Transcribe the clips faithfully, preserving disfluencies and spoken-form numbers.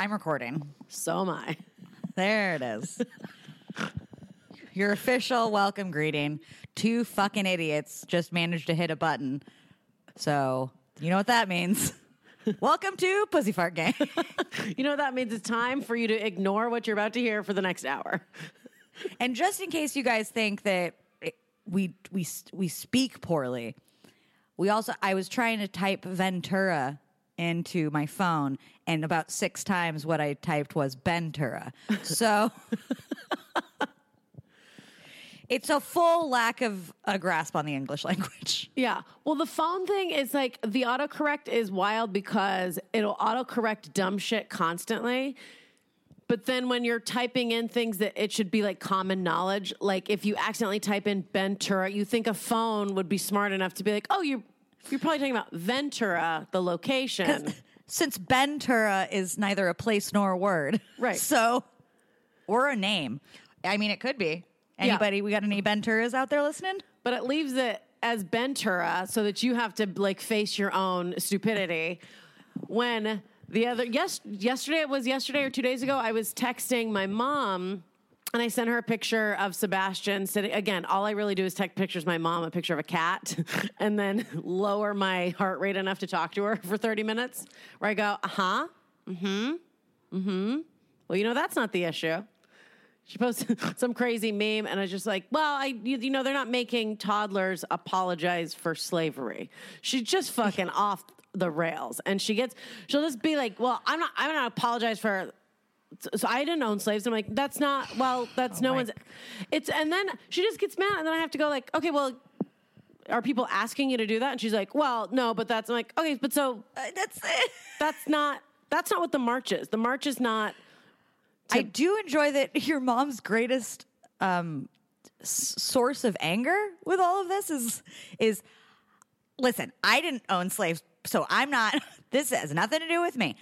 I'm recording. So am I. There it is. Your official welcome greeting. Two fucking idiots just managed to hit a button. So, you know what that means. Welcome to Pussy Fart Gang. You know what that means? It's time for you to ignore what you're about to hear for the next hour. And just in case you guys think that it, we we we speak poorly, we also I was trying to type Ventura into my phone, and about six times what I typed was Bentura. So it's a full lack of a grasp on the English language. Yeah. Well, the phone thing is like the autocorrect is wild because it'll autocorrect dumb shit constantly. But then when you're typing in things that it should be like common knowledge, like if you accidentally type in Ventura, you think a phone would be smart enough to be like, oh, you're, you're probably talking about Ventura, the location. Since Bentura is neither a place nor a word. Right. So, or a name. I mean, it could be. Anybody, yeah. We got any Benturas out there listening? But it leaves it as Bentura so that you have to like face your own stupidity. When the other, yes, yesterday, it was yesterday or two days ago, I was texting my mom and I sent her a picture of Sebastian sitting. Again, all I really do is text pictures of my mom, a picture of a cat, and then lower my heart rate enough to talk to her for thirty minutes where I go, uh-huh, mm-hmm, mm-hmm. Well, you know, that's not the issue. She posted some crazy meme, and I was just like, well, I, you, you know, they're not making toddlers apologize for slavery. She's just fucking off the rails. And she gets, she'll just be like, well, I'm not, I'm not apologize for, so I didn't own slaves. I'm like, that's not, well, that's oh no one's, it's, and then she just gets mad, and then I have to go like, okay, well, are people asking you to do that? And she's like, well, no, but that's, I'm like, okay, but so, uh, that's it. That's not, that's not what the march is. The march is not, I do enjoy that your mom's greatest um, s- source of anger with all of this is, is, listen, I didn't own slaves, so I'm not, this has nothing to do with me.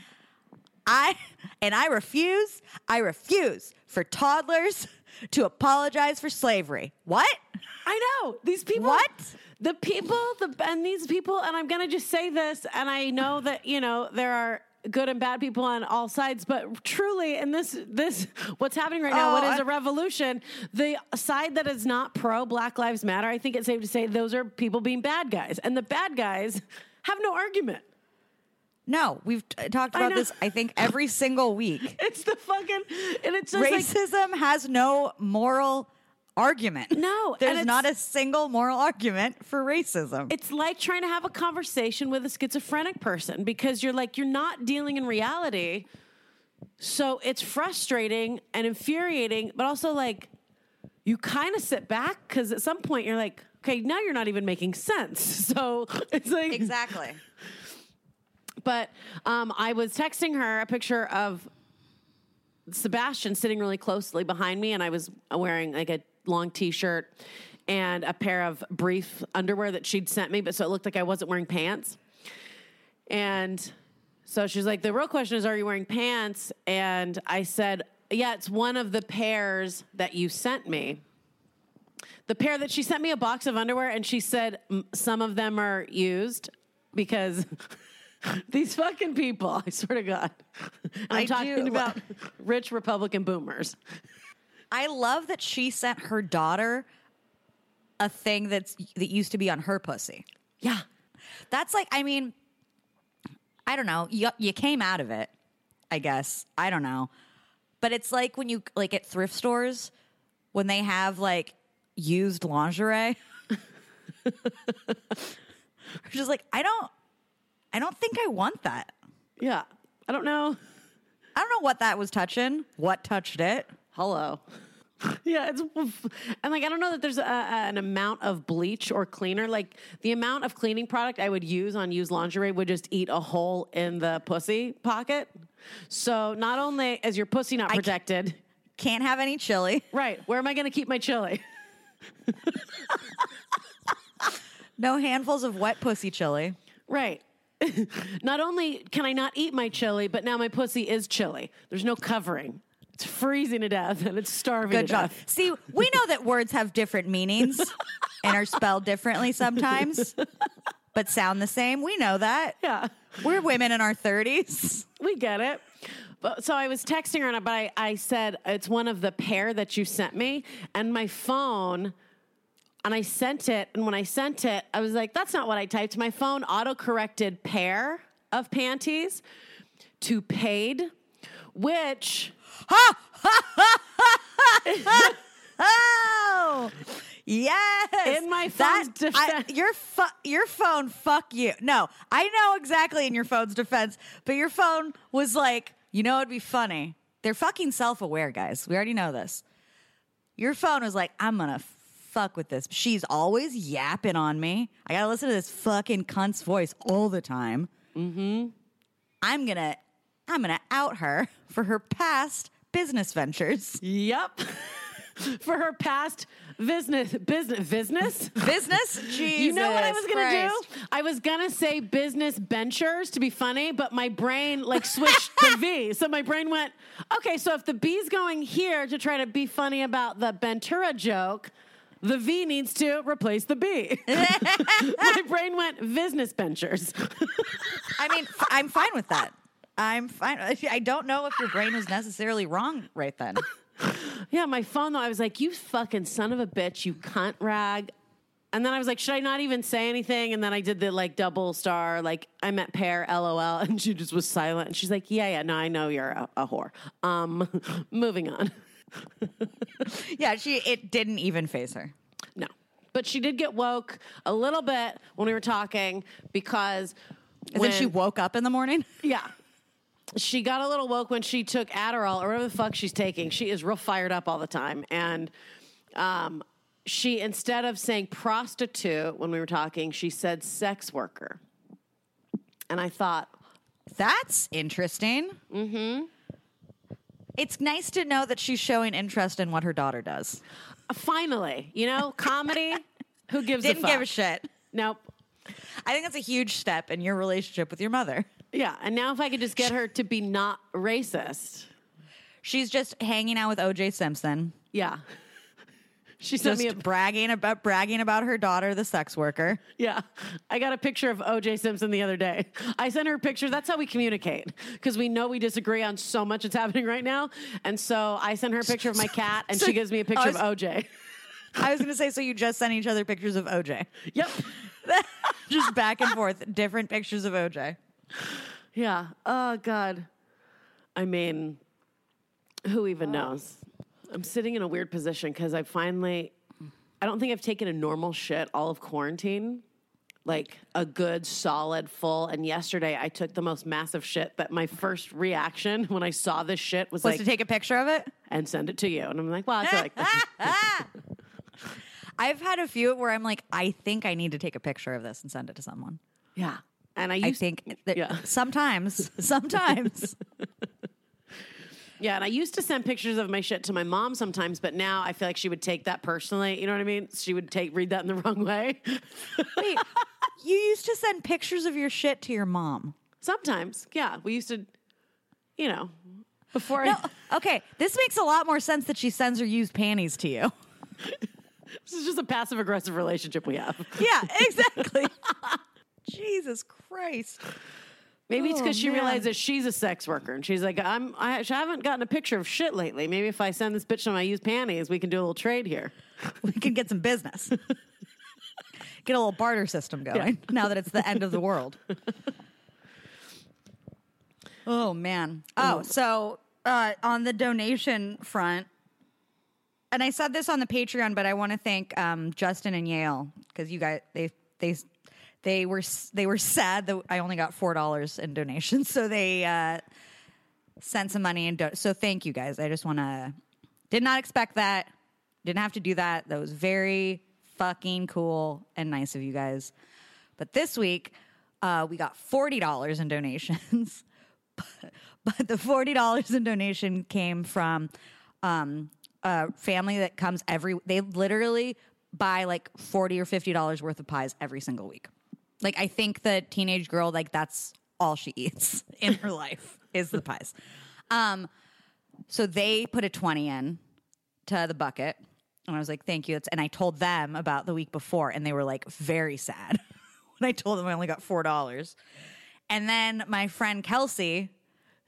I, and I refuse, I refuse for toddlers to apologize for slavery. What? I know. These people. What? The people, the and these people, and I'm going to just say this, and I know that, you know, there are good and bad people on all sides, but truly in this, this, what's happening right now, oh, what is I, a revolution, the side that is not pro Black Lives Matter, I think it's safe to say those are people being bad guys. And the bad guys have no argument. No, we've t- talked about I this, I think, every single week. It's the fucking, and it's just racism like, has no moral argument. No. There's not a single moral argument for racism. It's like trying to have a conversation with a schizophrenic person because you're like, you're not dealing in reality. So it's frustrating and infuriating, but also like you kind of sit back because at some point you're like, okay, now you're not even making sense. So it's like. Exactly. But um, I was texting her a picture of Sebastian sitting really closely behind me, and I was wearing like a long t-shirt and a pair of brief underwear that she'd sent me, but so it looked like I wasn't wearing pants. And so she's like, the real question is, are you wearing pants? And I said, yeah, it's one of the pairs that you sent me. The pair that she sent me a box of underwear, and she said some of them are used because these fucking people, I swear to God. And I'm I talking do. about rich Republican boomers. I love that she sent her daughter a thing that's that used to be on her pussy. Yeah. That's like, I mean, I don't know. You, you came out of it, I guess. I don't know. But it's like when you, like at thrift stores, when they have like used lingerie. Just like, I don't, I don't think I want that. Yeah. I don't know. I don't know what that was touching. What touched it? Hello. Yeah, it's and like I don't know that there's a, a, an amount of bleach or cleaner. Like the amount of cleaning product I would use on used lingerie would just eat a hole in the pussy pocket. So not only is your pussy not protected, I can't have any chili. Right. Where am I going to keep my chili? No handfuls of wet pussy chili. Right. Not only can I not eat my chili, but now my pussy is chilly. There's no covering. It's freezing to death and it's starving Good to job. death. See, we know that words have different meanings and are spelled differently sometimes, but sound the same. We know that. Yeah. We're women in our thirties. We get it. But, so I was texting her, and I- but I, I said, it's one of the pair that you sent me. And my phone, and I sent it. And when I sent it, I was like, that's not what I typed. My phone auto-corrected pair of panties to paid, which... Oh, yes. In my That- phone's defense. I- your, fu- your phone, fuck you. No, I know exactly in your phone's defense, but your phone was like, you know, it'd be funny. They're fucking self-aware, guys. We already know this. Your phone was like, I'm going to fuck with this. She's always yapping on me. I got to listen to this fucking cunt's voice all the time. Mm-hmm. I'm going to, I'm going to out her for her past business ventures. Yep. For her past business, business, business, Business? Jesus You know what I was gonna Christ. do? I was gonna say business ventures to be funny, but my brain like switched the V. So my brain went, okay, so if the B's going here to try to be funny about the Ventura joke, the V needs to replace the B. My brain went business ventures. I mean, f- I'm fine with that. I'm fine. I don't know if your brain was necessarily wrong right then. Yeah, my phone though, I was like, you fucking son of a bitch, you cunt rag. And then I was like, should I not even say anything? And then I did the like double star, like I meant pair, LOL. And she just was silent. And she's like, yeah, yeah, no, I know you're a, a whore. Um, moving on. Yeah, she. It didn't even phase her. No. But she did get woke a little bit when we were talking because And then she woke up in the morning. yeah. She got a little woke when she took Adderall or whatever the fuck she's taking. She is real fired up all the time. And um, she, instead of saying prostitute when we were talking, she said sex worker. And I thought, That's interesting. Mm-hmm. It's nice to know that she's showing interest in what her daughter does. finally, you know, comedy, who gives Didn't a fuck? give a shit. Nope. I think that's a huge step in your relationship with your mother. Yeah, and now if I could just get her to be not racist. She's just hanging out with O J Simpson. Yeah. She sent Just me a bragging about bragging about her daughter, the sex worker. Yeah. I got a picture of O J Simpson the other day. I sent her a picture. That's how we communicate because we know we disagree on so much that's happening right now. And so I sent her a picture of my cat and So- she gives me a picture I was- of O J. I was going to say, so you just sent each other pictures of O J. Yep. Just back and forth, different pictures of O J. Yeah. Oh, God. I mean, who even knows? I'm sitting in a weird position because I finally, I don't think I've taken a normal shit all of quarantine. Like a good, solid, full. And yesterday I took the most massive shit that my first reaction when I saw this shit was, Was like, to take a picture of it? and send it to you. And I'm like, well, I feel like this. I've had a few where I'm like, I think I need to take a picture of this and send it to someone. Yeah. And I used I think that yeah. sometimes, sometimes. Yeah, and I used to send pictures of my shit to my mom sometimes, but now I feel like she would take that personally. You know what I mean? She would take read that in the wrong way. Wait, you used to send pictures of your shit to your mom. Sometimes, yeah. We used to, you know, before No, I, okay, this makes a lot more sense that she sends her used panties to you. this is just a passive aggressive relationship we have. Yeah, exactly. Jesus Christ. Maybe it's Oh, because she man. realized that she's a sex worker and she's like, I'm, I I haven't gotten a picture of shit lately. Maybe if I send this bitch some of my used panties, we can do a little trade here. We can get some business. Get a little barter system going now that it's the end of the world. Oh, man. Oh, so uh, on the donation front, and I said this on the Patreon, but I want to thank um, Justin and Yale because you guys, they, they, they were they were sad that I only got four dollars in donations, so they uh, sent some money and do- so thank you guys. I just want to did not expect that, didn't have to do that. That was very fucking cool and nice of you guys. But this week uh, we got forty dollars in donations, but, but the forty dollars in donation came from um, a family that comes every. They literally buy like forty or fifty dollars worth of pies every single week. Like, I think the teenage girl, like, that's all she eats in her life is the pies. Um, so they put a twenty in to the bucket. And I was like, thank you. That's, and I told them about the week before, and they were, like, very sad when I told them I only got four dollars. And then my friend Kelsey,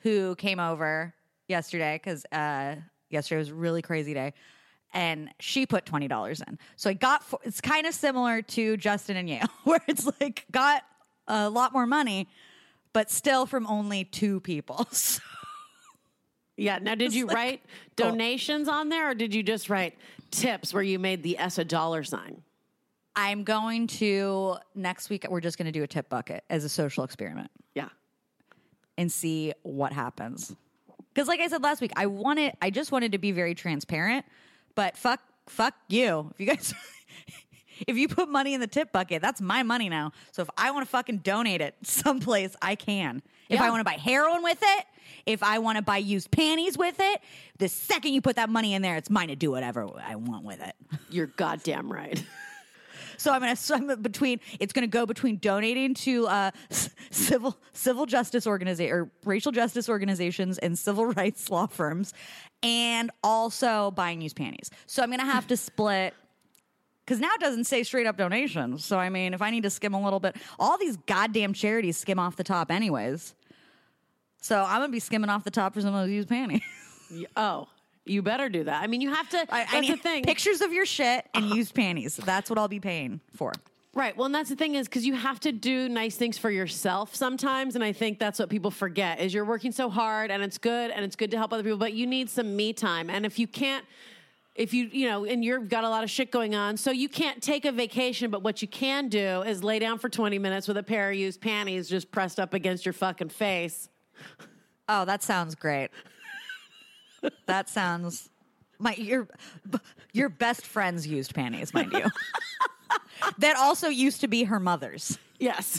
who came over yesterday because uh, yesterday was a really crazy day. And she put twenty dollars in. So I got, four, it's kind of similar to Justin and Yale, where it's like got a lot more money, but still from only two people. So yeah. Now, did you like, write cool. donations on there, or did you just write tips where you made the S a dollar sign? I'm going to, next week, we're just going to do a tip bucket as a social experiment Yeah. and see what happens. Because like I said last week, I wanted, I just wanted to be very transparent, but fuck, fuck you. If you guys, if you put money in the tip bucket, that's my money now. So if I want to fucking donate it someplace, I can. If Yeah. I want to buy heroin with it, if I want to buy used panties with it, the second you put that money in there, it's mine to do whatever I want with it. You're goddamn right. So I'm gonna so I'm between. It's gonna go between donating to uh, c- civil civil justice organization or racial justice organizations and civil rights law firms, and also buying used panties. So I'm gonna have to split. Because now it doesn't say straight up donations. So I mean, if I need to skim a little bit, all these goddamn charities skim off the top anyways. So I'm gonna be skimming off the top for some of those used panties. Y- Oh, you better do that. I mean, you have to. I, that's I the need thing. pictures of your shit and used panties. That's what I'll be paying for. Right. Well, and that's the thing is because you have to do nice things for yourself sometimes. And I think that's what people forget is you're working so hard and it's good and it's good to help other people, but you need some me time. And if you can't, if you, you know, and you've got a lot of shit going on, so you can't take a vacation, but what you can do is lay down for twenty minutes with a pair of used panties just pressed up against your fucking face. Oh, that sounds great. That sounds my your your best friend's used panties, mind you. That also used to be her mother's. Yes.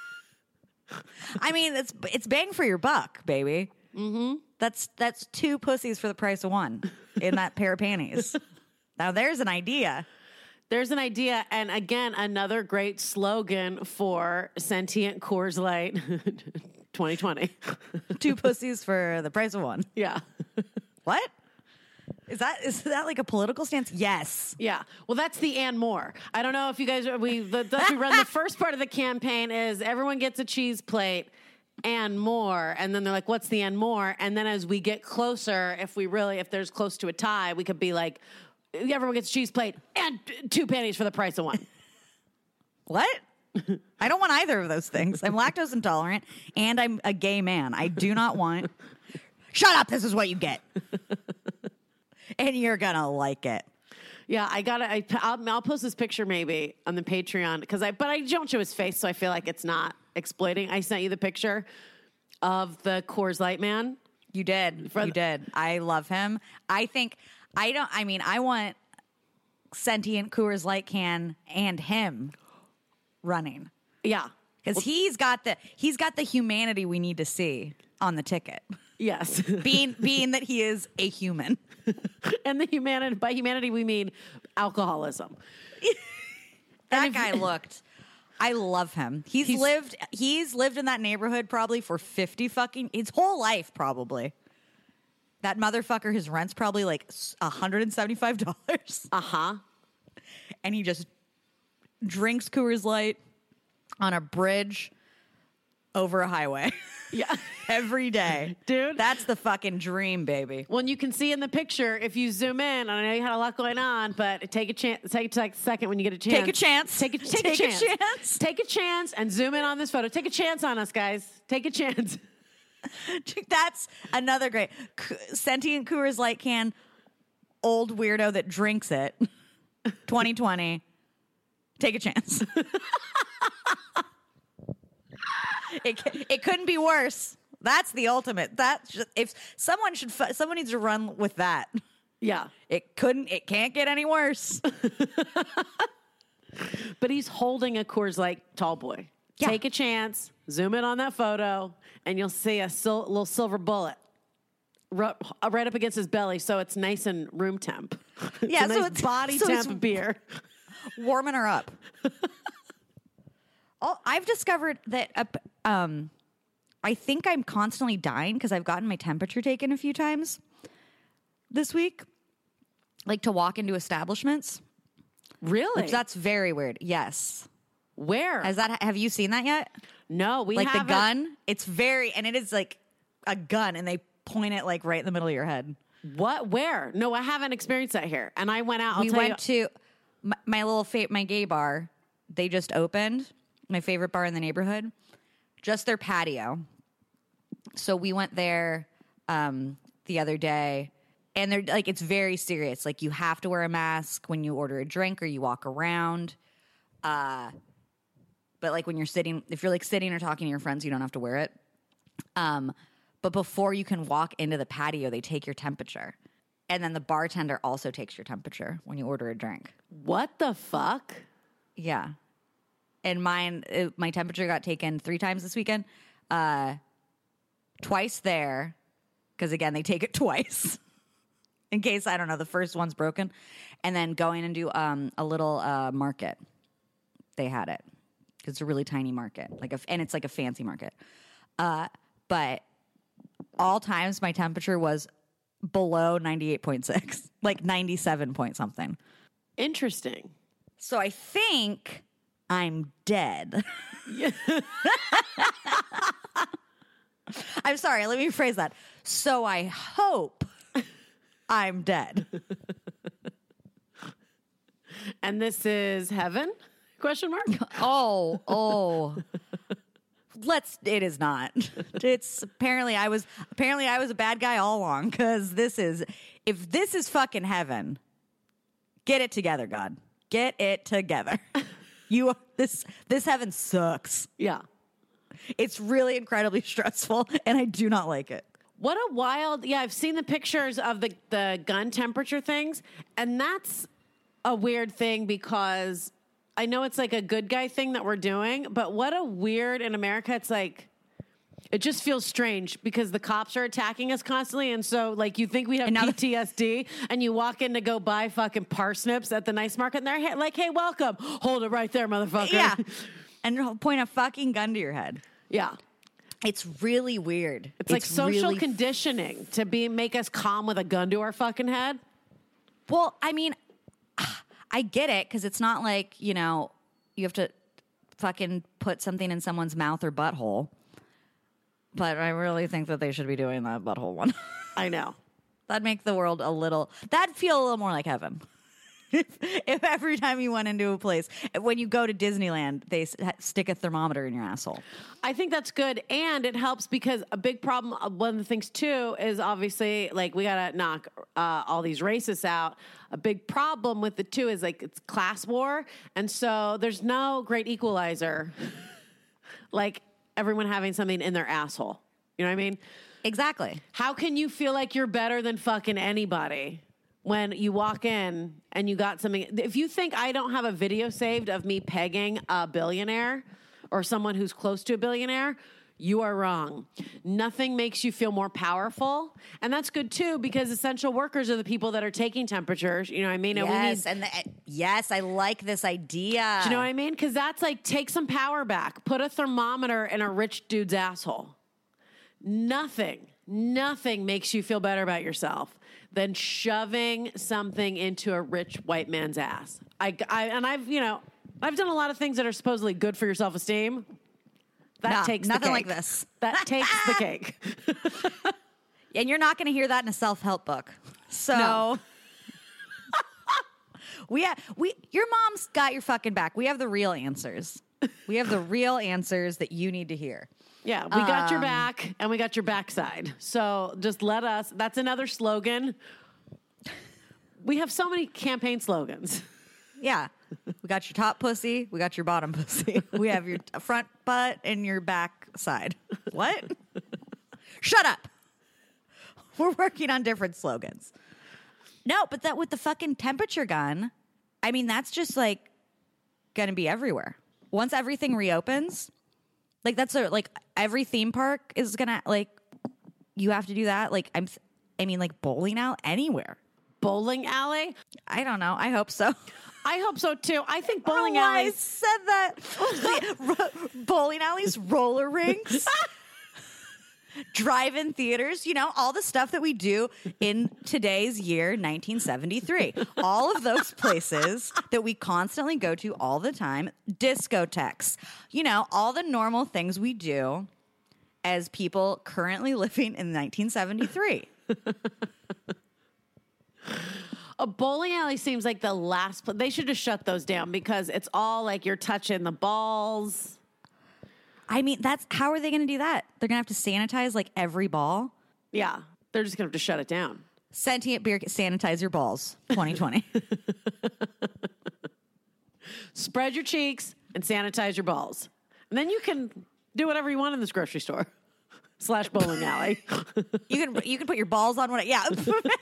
I mean, it's it's bang for your buck, baby. Mm-hmm. That's that's two pussies for the price of one in that pair of panties. Now there's an idea. There's an idea, and again, another great slogan for Sentient Coors Light twenty twenty. Two pussies for the price of one. Yeah. What? Is that is that like a political stance? Yes. Yeah. Well, that's the and more. I don't know if you guys we the, the, we run the first part of the campaign is everyone gets a cheese plate and more, and then they're like, "What's the and more?" And then as we get closer, if we really if there's close to a tie, we could be like, "Everyone gets a cheese plate and two pennies for the price of one." What? I don't want either of those things. I'm lactose intolerant and I'm a gay man. I do not want. Shut up. This is what you get. And you're going to like it. Yeah, I gotta. I, I'll, I'll post this picture maybe on the Patreon because I, but I don't show his face, so I feel like it's not exploiting. I sent you the picture of the Coors Light man. You did. For you the- did. I love him. I think, I don't, I mean, I want sentient Coors Light can and him running. Yeah. Because he's got the, he's got the humanity we need to see on the ticket. Yes. Being, being that he is a human. And the humanity, by humanity, we mean alcoholism. That if- guy looked. I love him. He's, He's- lived. He's lived in that neighborhood probably for fifty fucking his whole life. Probably. That motherfucker. His rent's probably like a hundred and seventy-five dollars, Uh huh. and he just drinks Coors Light on a bridge over a highway Yeah. every day, Dude. That's the fucking dream, baby. Well, you can see in the picture if you zoom in. And I know you had a lot going on, but take a chance. Take a second when you get a chance. Take a chance. Take a take, Take a, a chance. chance. Take a chance and zoom in on this photo. Take a chance on us, guys. Take a chance. That's another great C- sentient Coors Light can. Old weirdo that drinks it. twenty twenty. Take a chance. it c- it couldn't be worse. That's the ultimate. That's just, if someone should fu- someone needs to run with that. Yeah. It couldn't. It can't get any worse. But he's holding a Coors Light tall boy. Yeah. Take a chance. Zoom in on that photo, and you'll see a sil- little silver bullet ru- right up against his belly, so it's nice and room temp. It's Yeah, a so nice it's- body so temp it's- beer. Warming her up. Oh, I've discovered that uh, um, I think I'm constantly dying because I've gotten my temperature taken a few times this week, like to walk into establishments. Really? Which that's very weird. Yes. Where? Has that have you seen that yet? no, we Like the haven't. gun? It's very and it is like a gun and they point it like right in the middle of your head. What? Where? No, I haven't experienced that here. And I went out. I'll we tell went you, to my, my little fa- my gay bar. They just opened, my favorite bar in the neighborhood, just their patio. So we went there um, the other day, and they're like, it's very serious. Like, you have to wear a mask when you order a drink or you walk around. Uh, but like when you're sitting, if you're like sitting or talking to your friends, you don't have to wear it. Um, but before you can walk into the patio, they take your temperature. And then the bartender also takes your temperature when you order a drink. what the fuck? Yeah. And mine, it, my temperature got taken three times this weekend. Uh, twice there, because again, they take it twice. In case, I don't know, the first one's broken. And then going into um, a little uh, market. They had it. It's a really tiny market. like a, And it's like a fancy market. Uh, but all times my temperature was below ninety-eight point six. Like ninety-seven point something. Interesting. So I think I'm dead. I'm sorry, let me rephrase that. So I hope I'm dead. And this is heaven? Question mark? Oh, oh. Let's it is not. It's apparently I was apparently I was a bad guy all along, cuz this is if this is fucking heaven, get it together, God. Get it together. You this this heaven sucks. Yeah. It's really incredibly stressful, and I do not like it. What a wild, yeah, I've seen the pictures of the, the gun temperature things, and that's a weird thing because I know it's like a good guy thing that we're doing, but what a weird, in America, it's like, it just feels strange because the cops are attacking us constantly, and so, like, you think we have now P T S D, and you walk in to go buy fucking parsnips at the nice market, and they're like, hey, welcome. Hold it right there, motherfucker. Yeah. And point a fucking gun to your head. Yeah. It's really weird. It's, like social really conditioning to be make us calm with a gun to our fucking head. Well, I mean, I get it because it's not like, you know, you have to fucking put something in someone's mouth or butthole. But I really think that they should be doing that butthole one. I know. That'd make the world a little, that'd feel a little more like heaven. if, if every time you went into a place, when you go to Disneyland, they s- stick a thermometer in your asshole. I think that's good. And it helps because a big problem, uh, one of the things too, is obviously like we got to knock uh, all these racists out. A big problem with the two is like it's class war. And so there's no great equalizer like everyone having something in their asshole. You know what I mean? Exactly. How can you feel like you're better than fucking anybody when you walk in and you got something? If you think I don't have a video saved of me pegging a billionaire or someone who's close to a billionaire, you are wrong. Nothing makes you feel more powerful. And that's good too, because essential workers are the people that are taking temperatures. You know what I mean? And Yes, we need, and the, yes, I like this idea. do you know what I mean? Because that's like, take some power back. Put a thermometer in a rich dude's asshole. Nothing, nothing makes you feel better about yourself than shoving something into a rich white man's ass. I, I and I've, you know, I've done a lot of things that are supposedly good for your self-esteem. That Nah, takes nothing the cake. like this. That takes the cake. And you're not going to hear that in a self-help book. So No. we have, we your mom's got your fucking back. We have the real answers. We have the real answers that you need to hear. Yeah, we got your Um, back and we got your backside. So just let us. That's another slogan. We have so many campaign slogans. Yeah. We got your top pussy. We got your bottom pussy. We have your t- front butt and your back side. What? Shut up. We're working on different slogans. No, but that with the fucking temperature gun, I mean, that's just like going to be everywhere. Once everything reopens, like that's a, like every theme park is going to like, you have to do that. Like I'm, I mean, like bowling out anywhere. Bowling alley? I don't know. I hope so. I hope so too. I think I don't bowling know why I alleys. said that. Ro- bowling alleys, roller rinks, drive-in theaters, you know, all the stuff that we do in today's year, nineteen seventy-three. All of those places that we constantly go to all the time, discotheques, you know, all the normal things we do as people currently living in nineteen seventy-three. A bowling alley seems like the last place. They should just shut those down because it's all like you're touching the balls. I mean, that's how are they going to do that? They're going to have to sanitize like every ball. Yeah, they're just going to have to shut it down. Sentient beer, sanitize your balls, twenty twenty. Spread your cheeks and sanitize your balls. And then you can do whatever you want in this grocery store slash bowling alley. You can you can put your balls on what? Yeah.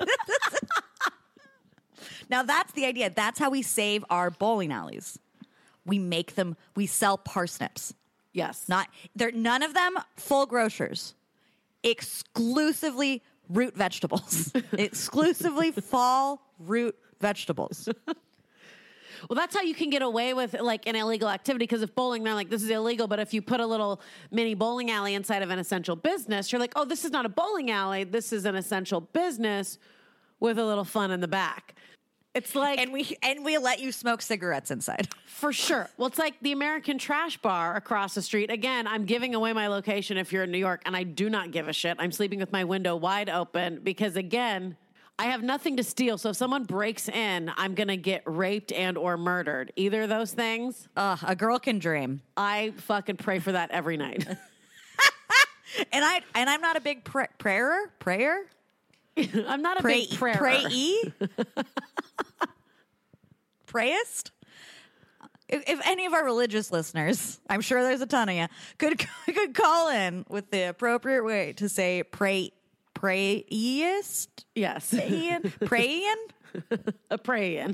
Now that's the idea. That's how we save our bowling alleys. We make them. We sell parsnips. Yes. Not they're none of them full grocers. Exclusively root vegetables. Exclusively fall root vegetables. Well, that's how you can get away with like an illegal activity because if bowling, they're like, this is illegal. But if you put a little mini bowling alley inside of an essential business, you're like, oh, this is not a bowling alley. This is an essential business with a little fun in the back. It's like, and we and we let you smoke cigarettes inside. For sure. Well, it's like the American Trash Bar across the street. Again, I'm giving away my location if you're in New York, and I do not give a shit. I'm sleeping with my window wide open because, again, I have nothing to steal. So if someone breaks in, I'm going to get raped and or murdered. Either of those things. Ugh, a girl can dream. I fucking pray for that every night. and I and I'm not a big pr- prayer. Prayer. I'm not a pray, big prayer. Pray. Prayist? If, if any of our religious listeners, I'm sure there's a ton of you, could could call in with the appropriate way to say pray, prayist? Yes. Praying? Praying? A praying.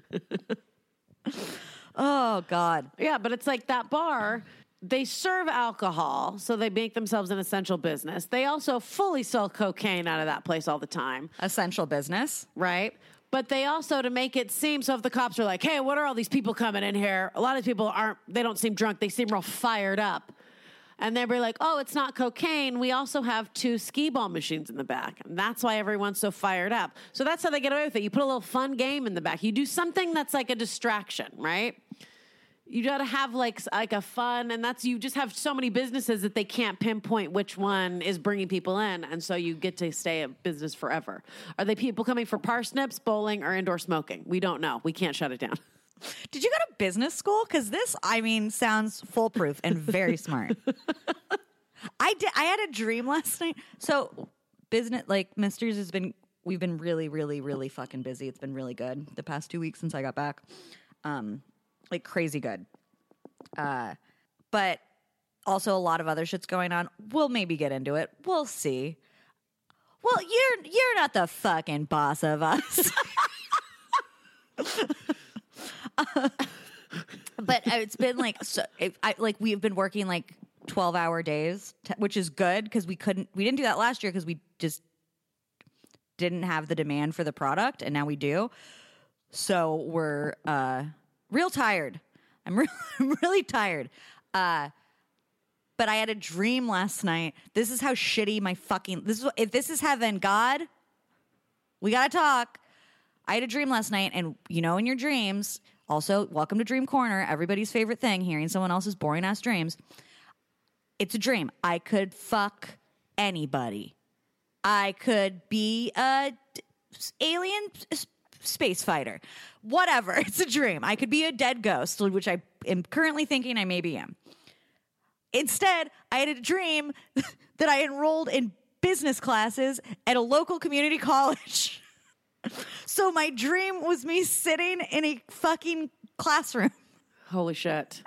Oh, God. Yeah, but it's like that bar, they serve alcohol, so they make themselves an essential business. They also fully sell cocaine out of that place all the time. Essential business. Right? But they also, to make it seem, so if the cops are like, hey, what are all these people coming in here? A lot of people aren't, they don't seem drunk. They seem real fired up. And they'll be like, oh, it's not cocaine. We also have two skee ball machines in the back. And that's why everyone's so fired up. So that's how they get away with it. You put a little fun game in the back. You do something that's like a distraction, right? You got to have like like a fun, and that's, you just have so many businesses that they can't pinpoint which one is bringing people in, and so you get to stay a business forever. Are they people coming for parsnips, bowling, or indoor smoking? We don't know. We can't shut it down. Did you go to business school? Because this, I mean, sounds foolproof and very smart. I did. I had a dream last night. So business, like Mister's has been, we've been really, really, really fucking busy. It's been really good the past two weeks since I got back. Um, like crazy good. Uh, but also a lot of other shit's going on. We'll maybe get into it. We'll see. Well, you're you're not the fucking boss of us. uh, but it's been like so. It, I, like we've been working like twelve hour days, t- which is good because we couldn't. We didn't do that last year because we just didn't have the demand for the product, and now we do. So we're uh, real tired. I'm, re- I'm really tired. Uh, but I had a dream last night. This is how shitty my fucking this is. If this is heaven, God, we gotta talk. I had a dream last night, and you know, in your dreams, also welcome to Dream Corner. Everybody's favorite thing: hearing someone else's boring ass dreams. It's a dream. I could fuck anybody. I could be a d- alien s- space fighter. Whatever. It's a dream. I could be a dead ghost, which I am currently thinking I maybe am. Instead, I had a dream that I enrolled in business classes at a local community college. So my dream was me sitting in a fucking classroom. Holy shit.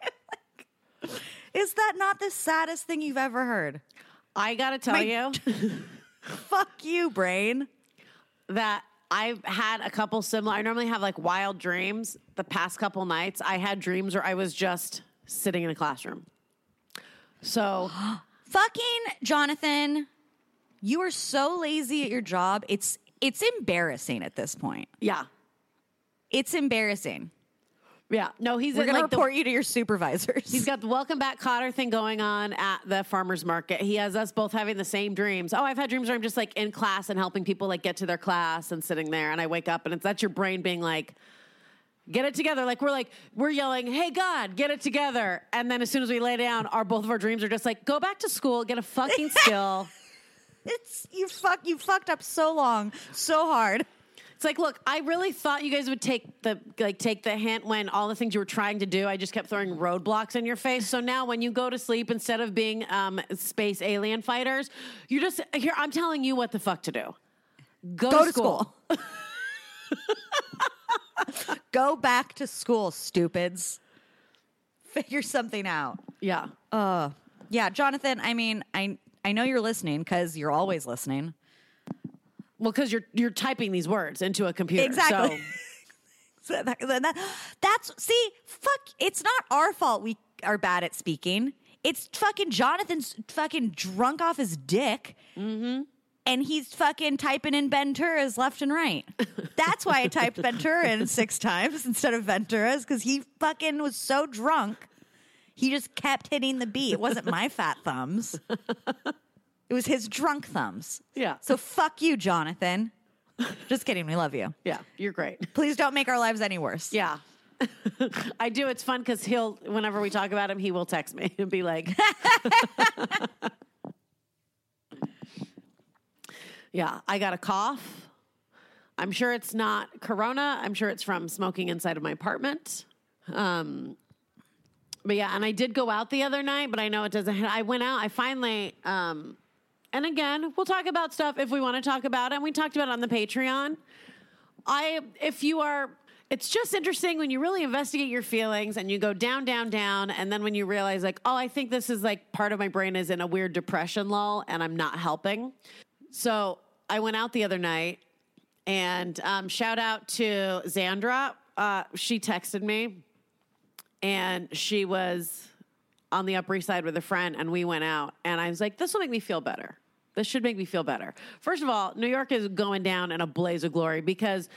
Is that not the saddest thing you've ever heard? I gotta tell My- you Fuck you, brain. that I've had a couple similar. I normally have like wild dreams. The past couple nights, I had dreams where I was just sitting in a classroom. So, Fucking Jonathan, you are so lazy at your job. It's it's embarrassing at this point. yeah. It's embarrassing. Yeah. No, he's We're in going to like the, report you to your supervisors. he's got the Welcome Back Cotter thing going on at the farmer's market. He has us both having the same dreams. Oh, I've had dreams where I'm just like in class and helping people like get to their class and sitting there. And I wake up and it's that's your brain being like, Get it together. Like we're like, we're yelling, hey God, get it together. And then as soon as we lay down, our both of our dreams are just like, go back to school, get a fucking skill. It's you fuck you fucked up so long, so hard. It's like, look, I really thought you guys would take the like take the hint when all the things you were trying to do, I just kept throwing roadblocks in your face. So now when you go to sleep, instead of being um, space alien fighters, you just here, I'm telling you what the fuck to do. Go, Go to, to school. school. Go back to school, stupids. Figure something out. Yeah. Uh, yeah, Jonathan, I mean, I I know you're listening because you're always listening. Well, because you're you're typing these words into a computer. Exactly. So. So that, that, that's, see, fuck, it's not our fault we are bad at speaking. It's fucking Jonathan's fucking drunk off his dick. Mm-hmm. And he's fucking typing in Ventura's left and right. That's why I typed Ventura in six times instead of Ventura's, because he fucking was so drunk. He just kept hitting the beat. It wasn't my fat thumbs. It was his drunk thumbs. Yeah. So fuck you, Jonathan. Just kidding. We love you. Yeah, you're great. Please don't make our lives any worse. Yeah. I do. It's fun because he'll, whenever we talk about him, he will text me and be like, yeah, I got a cough. I'm sure it's not corona. I'm sure it's from smoking inside of my apartment. Um, but yeah, and I did go out the other night, but I know it doesn't, I went out, I finally, um, and again, we'll talk about stuff if we want to talk about it. And we talked about it on the Patreon. I, if you are, it's just interesting when you really investigate your feelings and you go down, down, down. And then when you realize like, oh, I think this is like part of my brain is in a weird depression lull and I'm not helping. So I went out the other night and um, shout out to Xandra. Uh, she texted me and she was on the Upper East Side with a friend and we went out and I was like, this will make me feel better. This should make me feel better. First of all, New York is going down in a blaze of glory because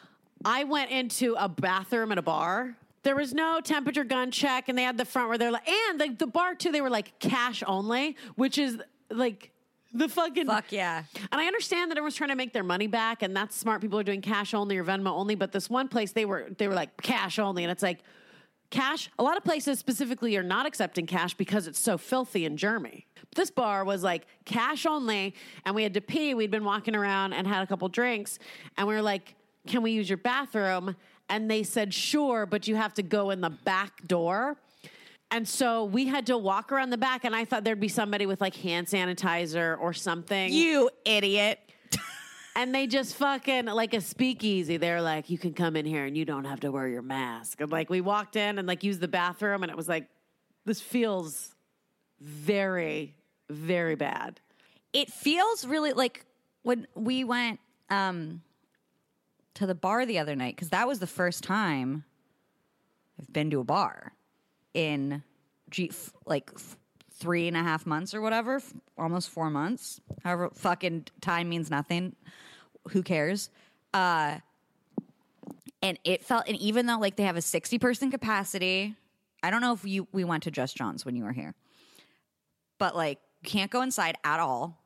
I went into a bathroom at a bar. There was no temperature gun check, and they had the front where they're like, and the, the bar too, they were like cash only, which is like the fucking. Fuck yeah. And I understand that everyone's trying to make their money back, and that's smart. People are doing cash only or Venmo only, but this one place, they were they were like cash only, and it's like cash. A lot of places specifically are not accepting cash because it's so filthy in Germany. This bar was like cash only, and we had to pee. We'd been walking around and had a couple drinks, and we were like, can we use your bathroom? And they said, sure, but you have to go in the back door. And so we had to walk around the back, and I thought there'd be somebody with like hand sanitizer or something. You idiot. And they just fucking, like a speakeasy, they're like, you can come in here and you don't have to wear your mask. And like we walked in and like used the bathroom, and it was like, this feels very, very bad. It feels really like when we went um, to the bar the other night, because that was the first time I've been to a bar in G- f- like f- three and a half months or whatever, f- almost four months. However, fucking time means nothing. Who cares? Uh, and it felt, and even though like they have a sixty person capacity, I don't know if you we went to Just John's when you were here, but like you can't go inside at all.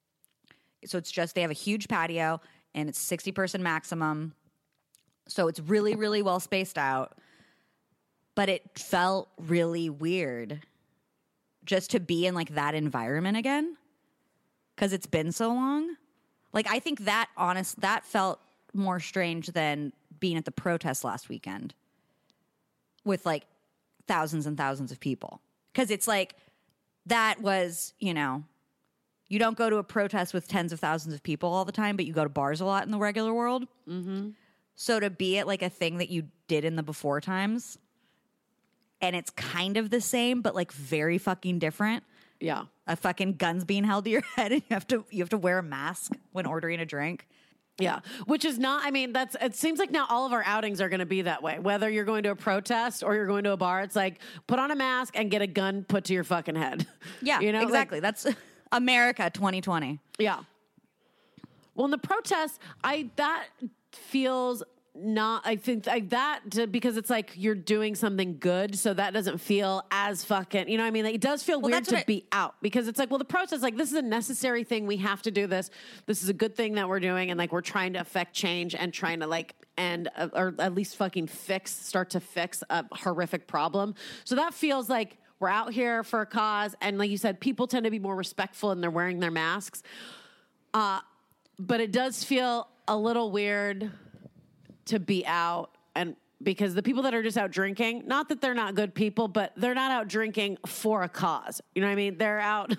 So it's just they have a huge patio and it's sixty person maximum. So it's really, really well spaced out. But it felt really weird just to be in like that environment again because it's been so long. Like I think that honest that felt more strange than being at the protest last weekend with like thousands and thousands of people. Because it's like that was, you know, you don't go to a protest with tens of thousands of people all the time, but you go to bars a lot in the regular world. Mm-hmm. So to be at like a thing that you did in the before times, and it's kind of the same, but like very fucking different. Yeah. A fucking gun's being held to your head and you have to you have to wear a mask when ordering a drink. Yeah. Which is not, I mean, that's, it seems like now all of our outings are going to be that way. Whether you're going to a protest or you're going to a bar, it's like put on a mask and get a gun put to your fucking head. Yeah, you know, exactly. Like, that's America twenty twenty. Yeah. Well, in the protests, I, that feels not, I think like that to, because it's like you're doing something good. So that doesn't feel as fucking, you know what I mean? Like, it does feel Well, weird that's to what I- be out because it's like, well, the protest, like, this is a necessary thing. We have to do this. This is a good thing that we're doing. And like, we're trying to affect change and trying to like end uh, or at least fucking fix, start to fix a horrific problem. So that feels like we're out here for a cause. And like you said, people tend to be more respectful and they're wearing their masks. Uh, but it does feel a little weird to be out, and because the people that are just out drinking, not that they're not good people, but they're not out drinking for a cause. You know what I mean? They're out.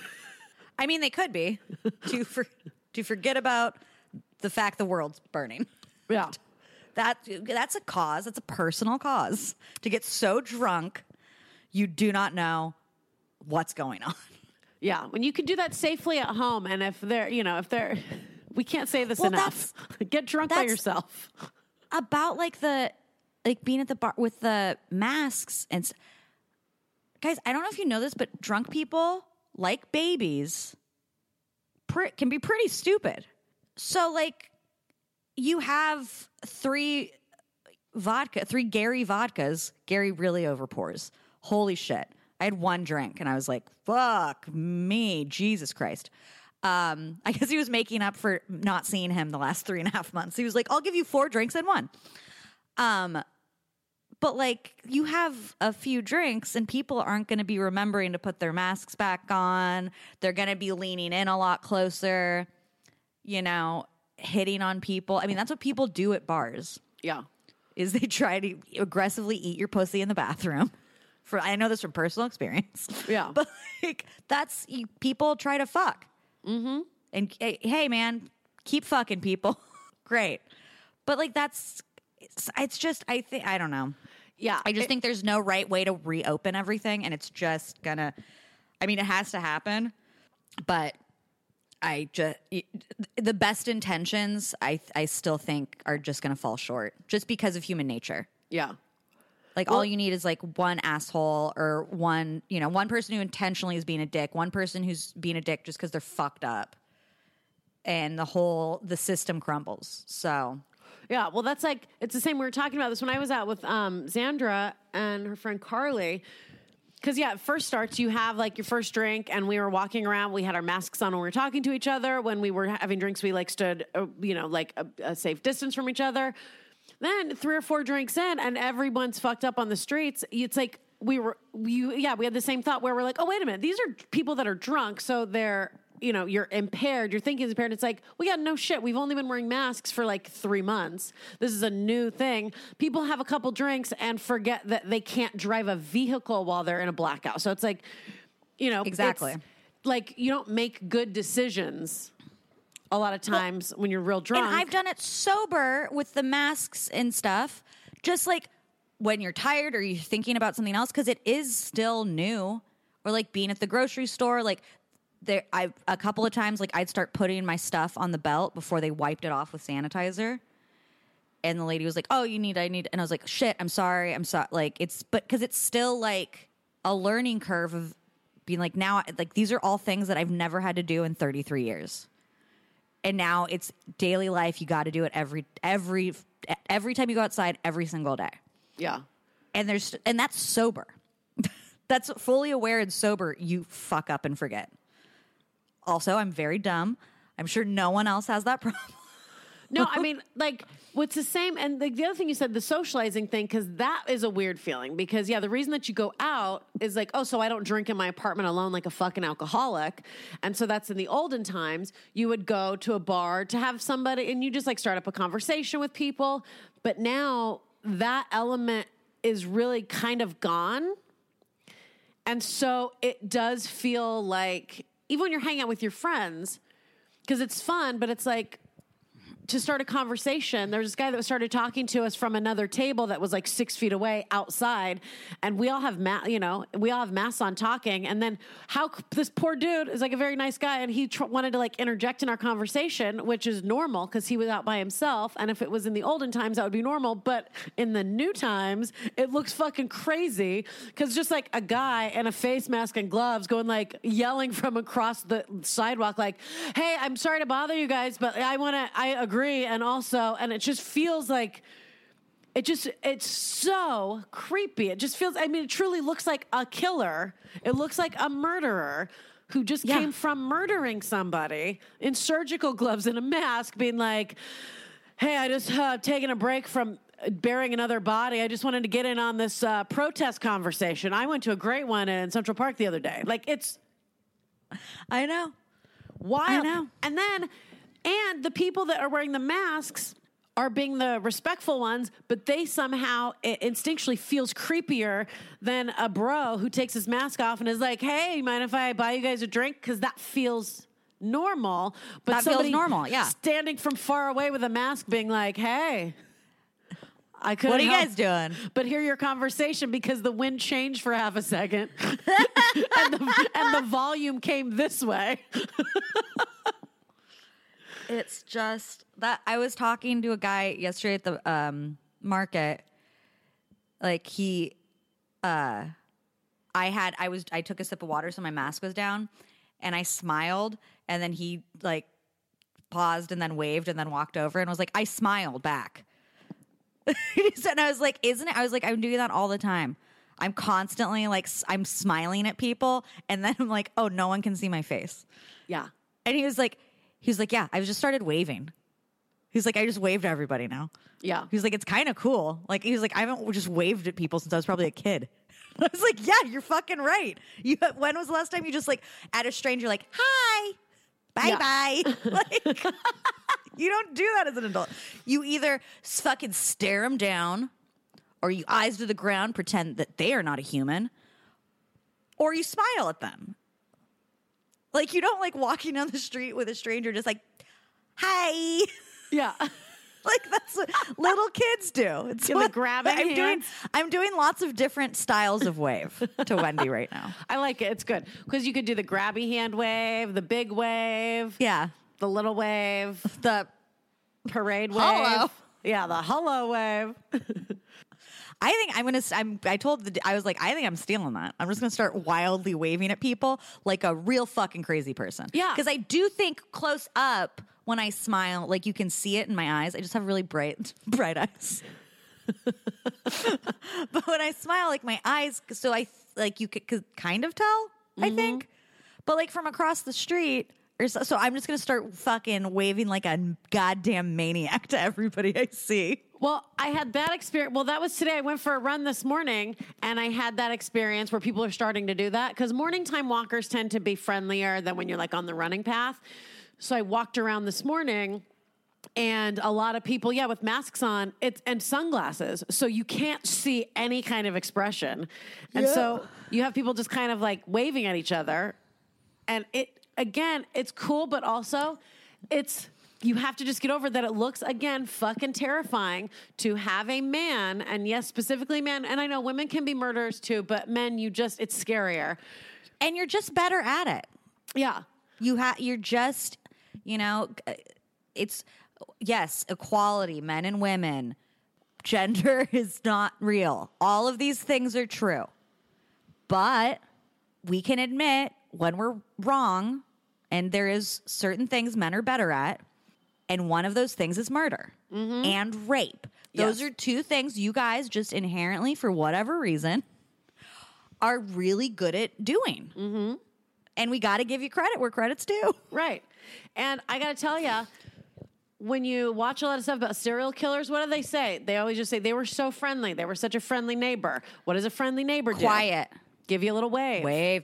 I mean, they could be to for, to forget about the fact the world's burning. Yeah. That that's a cause. That's a personal cause. To get so drunk, you do not know what's going on. Yeah. When you can do that safely at home, and if they're, you know, if they're, we can't say this Well, enough. Get drunk by that's- yourself. About like the like being at the bar with the masks and s- guys, I don't know if you know this, but drunk people, like babies, pre- can be pretty stupid. So like you have three vodka, three Gary vodkas. Gary really overpours. Holy shit. I had one drink and I was like, fuck me, Jesus Christ. Um, I guess he was making up for not seeing him the last three and a half months. He was like, I'll give you four drinks and one. Um, but like you have a few drinks and people aren't going to be remembering to put their masks back on. They're going to be leaning in a lot closer, you know, hitting on people. I mean, that's what people do at bars Yeah. is they try to aggressively eat your pussy in the bathroom. For I know this from personal experience. Yeah. But like that's you, people try to fuck. Mm-hmm. And hey, hey, man, keep fucking people. Great. But like that's it's, it's just I think I don't know. Yeah. I just It- think there's no right way to reopen everything, and it's just gonna. I mean, it has to happen, but I just the best intentions I I still think are just gonna fall short, just because of human nature. yeah. Like Well- all you need is like one asshole or one, you know, one person who intentionally is being a dick, one person who's being a dick just because they're fucked up, and the whole the system crumbles. So Yeah, well, that's like, it's the same. We were talking about this when I was out with um, Xandra and her friend Carly. Because, yeah, it first starts, you have like your first drink, and we were walking around. We had our masks on when we were talking to each other. When we were having drinks, we like stood, uh, you know, like a, a safe distance from each other. Then three or four drinks in, and everyone's fucked up on the streets. It's like we were, you, yeah, we had the same thought where we're like, oh, wait a minute. These are people that are drunk, so they're, you know, you're impaired. Your thinking is impaired. It's like, we got no shit. We've only been wearing masks for like three months. This is a new thing. People have a couple drinks and forget that they can't drive a vehicle while they're in a blackout. So it's like, you know, Exactly. it's like you don't make good decisions a lot of times when you're real drunk. And I've done it sober with the masks and stuff, just like when you're tired or you're thinking about something else, because it is still new. Or like being at the grocery store, like there, I a couple of times, like I'd start putting my stuff on the belt before they wiped it off with sanitizer. And the lady was like, "Oh, you need, I need," and I was like, "Shit, I'm sorry, I'm sorry." Like it's, but because it's still like a learning curve of being like now, like these are all things that I've never had to do in thirty-three years. And now it's daily life. You got to do it every every every time you go outside, every single day. yeah. And there's and that's sober. That's fully aware and sober. You fuck up and forget. Also, I'm very dumb. I'm sure no one else has that problem. No, I mean, like, what's the same? And the, the other thing you said, the socializing thing, because that is a weird feeling. Because, yeah, the reason that you go out is like, oh, so I don't drink in my apartment alone like a fucking alcoholic. And so that's in the olden times. You would go to a bar to have somebody, and you just like start up a conversation with people. But now that element is really kind of gone. And so it does feel like, even when you're hanging out with your friends, because it's fun, but it's like, to start a conversation, there was this guy that started talking to us from another table that was like six feet away outside, and we all have ma- you know, we all have masks on talking, and then how this poor dude is like a very nice guy, and he tr- wanted to like interject in our conversation, which is normal because he was out by himself, and if it was in the olden times, that would be normal, but in the new times, it looks fucking crazy because just like a guy in a face mask and gloves going like yelling from across the sidewalk, like, "Hey, I'm sorry to bother you guys, but I want to, I agree agree. And also, and it just feels like, it just, it's so creepy. It just feels, I mean, it truly looks like a killer. It looks like a murderer who just Yeah. came from murdering somebody in surgical gloves and a mask, being like, hey, I just uh, taking a break from burying another body. I just wanted to get in on this uh, protest conversation. I went to a great one in Central Park the other day. Like, it's I know. wild. I know. And then, and the people that are wearing the masks are being the respectful ones, but they somehow it instinctually feels creepier than a bro who takes his mask off and is like, hey, mind if I buy you guys a drink? Because that feels normal. But That feels somebody normal, yeah. standing from far away with a mask being like, hey, I couldn't What are you help guys doing? but hear your conversation because the wind changed for half a second and, the, and the volume came this way. It's just that I was talking to a guy yesterday at the um, market. Like he, uh, I had, I was, I took a sip of water, so my mask was down, and I smiled, and then he like paused and then waved and then walked over and was like, I smiled back. And I was like, isn't it? I was like, I'm doing that all the time. I'm constantly like, s- I'm smiling at people, and then I'm like, oh, no one can see my face. Yeah. And he was like, he was like, yeah, I just started waving. He's like, I just waved to everybody now. Yeah. He was like, it's kind of cool. Like, he was like, I haven't just waved at people since I was probably a kid. I was like, yeah, you're fucking right. You, when was the last time you just like at a stranger, like, hi, bye Yeah. bye. Like, you don't do that as an adult. You either s- fucking stare them down, or you eyes to the ground, pretend that they are not a human, or you smile at them. Like, you don't like walking down the street with a stranger just like, hi. Yeah. Like, that's what little kids do. It's Yeah, the what grabbing I'm doing. hands. I'm doing lots of different styles of wave to Wendy right now. I like it. It's good. Because you could do the grabby hand wave, the big wave, Yeah. the little wave, The parade wave. Hello. Yeah, the hello wave. I think I'm gonna. I'm. I told the. I was like, I think I'm stealing that. I'm just gonna start wildly waving at people like a real fucking crazy person. Yeah. Because I do think close up when I smile, like you can see it in my eyes. I just have really bright, bright eyes. But when I smile, like my eyes, so I like you could, could kind of tell. I think, but like from across the street. Or so, so I'm just gonna start fucking waving like a goddamn maniac to everybody I see. Well, I had that experience. Well, that was today. I went for a run this morning, and I had that experience where people are starting to do that because morning time walkers tend to be friendlier than when you're like on the running path. So I walked around this morning, and a lot of people, yeah, with masks on, it's and sunglasses, so you can't see any kind of expression, and Yeah. so you have people just kind of like waving at each other, and it again, it's cool, but also it's. You have to just get over that it looks, again, fucking terrifying to have a man, and yes, specifically men, and I know women can be murderers too, but men, you just, it's scarier. And you're just better at it. Yeah. You have you're just, you know, it's yes, equality, men and women. Gender is not real. All of these things are true. But we can admit when we're wrong, and there is certain things men are better at. And one of those things is murder and rape. Those Yes. are two things you guys just inherently, for whatever reason, are really good at doing. Mm-hmm. And we got to give you credit where credit's due. Right. And I got to tell you, when you watch a lot of stuff about serial killers, what do they say? They always just say they were so friendly. They were such a friendly neighbor. What does a friendly neighbor do? Quiet. Give you a little wave. Wave.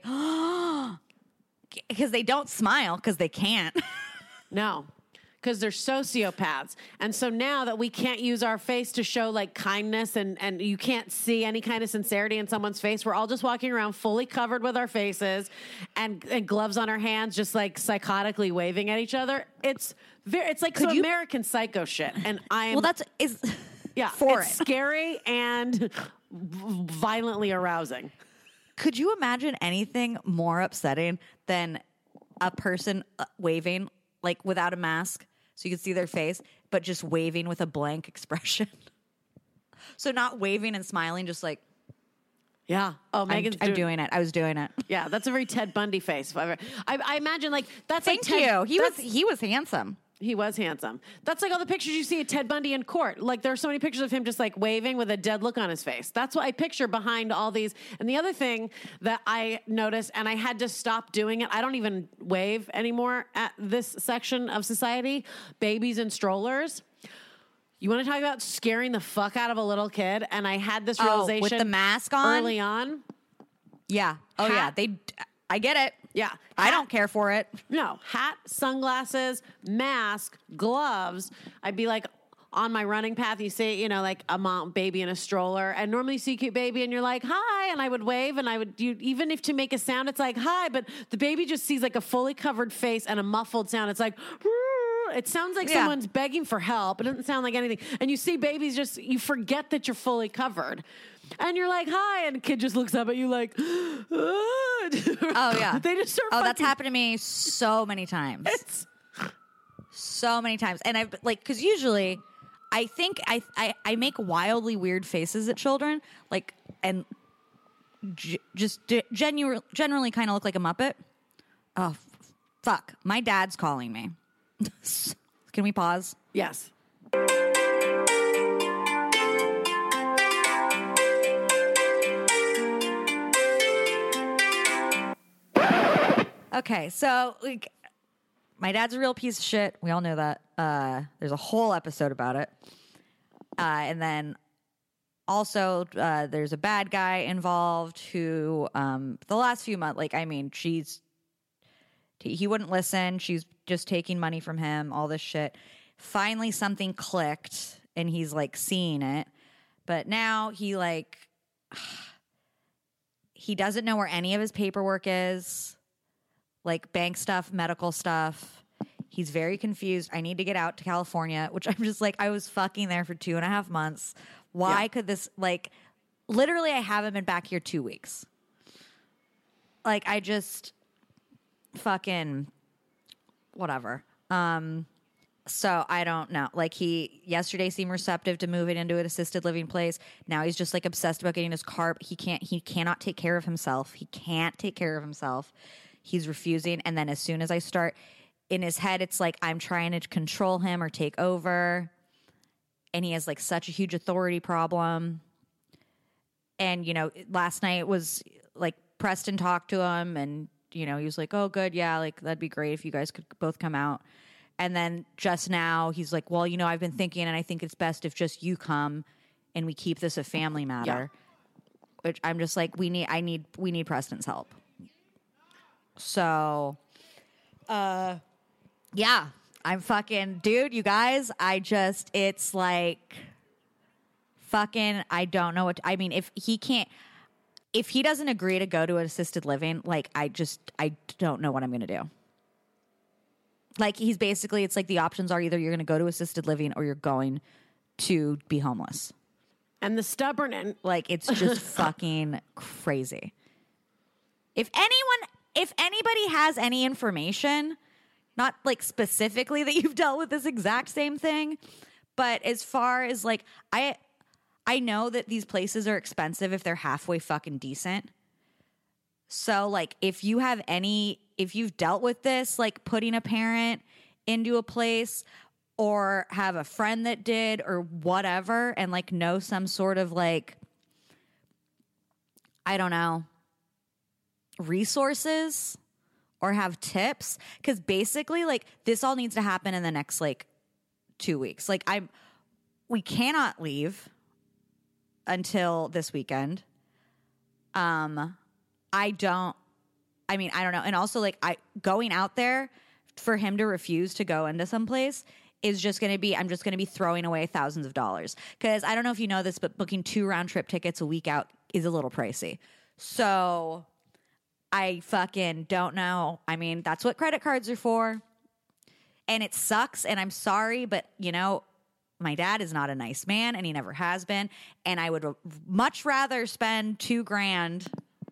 Because they don't smile because they can't. No. Because they're sociopaths. And so now that we can't use our face to show like kindness and, and you can't see any kind of sincerity in someone's face, we're all just walking around fully covered with our faces and, and gloves on our hands, just like psychotically waving at each other. It's very, it's like Could some you- American Psycho shit. And I'm, Well, that's is yeah, for it's it. scary and violently arousing. Could you imagine anything more upsetting than a person uh, waving like without a mask so you can see their face, but just waving with a blank expression? So not waving and smiling, just like Yeah. Oh, I'm, Megan's I'm doing it. I was doing it. Yeah, that's a very Ted Bundy face. I, I imagine like that's Thank like Ted, you. He was that's- he was handsome. He was handsome. That's like all the pictures you see of Ted Bundy in court. Like there are so many pictures of him just like waving with a dead look on his face. That's what I picture behind all these. And the other thing that I noticed, and I had to stop doing it, I don't even wave anymore at this section of society, babies and strollers. You want to talk about scaring the fuck out of a little kid? And I had this realization oh, with the mask on early on. Yeah. Oh Hat. yeah. They. I get it. Yeah. I Hat. don't care for it. No, hat, sunglasses, mask, gloves. I'd be like on my running path. You see, you know, like a mom, baby in a stroller, and normally you see a cute baby, and you're like, "Hi," and I would wave, and I would, you, even if to make a sound, it's like "Hi," but the baby just sees like a fully covered face and a muffled sound. It's like. It sounds like Yeah. someone's begging for help. It doesn't sound like anything. And you see babies just, you forget that you're fully covered. And you're like, hi. And the kid just looks up at you like, oh, yeah. They just start Oh, fucking- that's happened to me so many times. It's, so many times. And I've like, because usually I think I, I, I make wildly weird faces at children, like, and j- just d- genu- generally kind of look like a Muppet. Oh, f- fuck. My dad's calling me. Can we pause? yes. Okay, so like, my dad's a real piece of shit. We all know that. Uh, there's a whole episode about it. Uh, and then also, uh, there's a bad guy involved who, um, the last few months, like, I mean, she's, he wouldn't listen. She's just taking money from him, all this shit. Finally, something clicked and he's like seeing it. But now he like, he doesn't know where any of his paperwork is, like bank stuff, medical stuff. He's very confused. I need to get out to California, which I'm just like, I was fucking there for two and a half months. Why Yeah. could this, like, literally, I haven't been back here two weeks. Like, I just fucking whatever. Um, so I don't know. Like, he yesterday seemed receptive to moving into an assisted living place. Now he's just like obsessed about getting his car. He can't, he cannot take care of himself. He can't take care of himself. He's refusing. And then as soon as I start in his head, it's like I'm trying to control him or take over. And he has like such a huge authority problem. And, you know, last night was like Preston talked to him and, you know, he was like, oh, good. Yeah, like that'd be great if you guys could both come out. And then just now he's like, well, you know, I've been thinking and I think it's best if just you come and we keep this a family matter. Yeah. Which I'm just like, we need, I need, we need Preston's help. So, uh, yeah, I'm fucking, dude, you guys, I just, it's like, fucking, I don't know what, to, I mean, if he can't, if he doesn't agree to go to an assisted living, like, I just, I don't know what I'm going to do. Like, he's basically, it's like the options are either you're going to go to assisted living or you're going to be homeless. And the stubborn and like, it's just fucking crazy. If anyone, if anybody has any information, not like specifically that you've dealt with this exact same thing, but as far as like, I, I know that these places are expensive if they're halfway fucking decent. So like, if you have any, if you've dealt with this, like putting a parent into a place or have a friend that did or whatever, and like know some sort of like, I don't know, resources or have tips, because basically like this all needs to happen in the next like two weeks. Like I'm, we cannot leave until this weekend. Um, I don't, I mean, I don't know. And also like I going out there for him to refuse to go into some place is just going to be, I'm just going to be throwing away thousands of dollars. Cause I don't know if you know this, but booking two round trip tickets a week out is a little pricey. So I fucking don't know. I mean, that's what credit cards are for. And it sucks. And I'm sorry, but you know, my dad is not a nice man and he never has been. And I would much rather spend two grand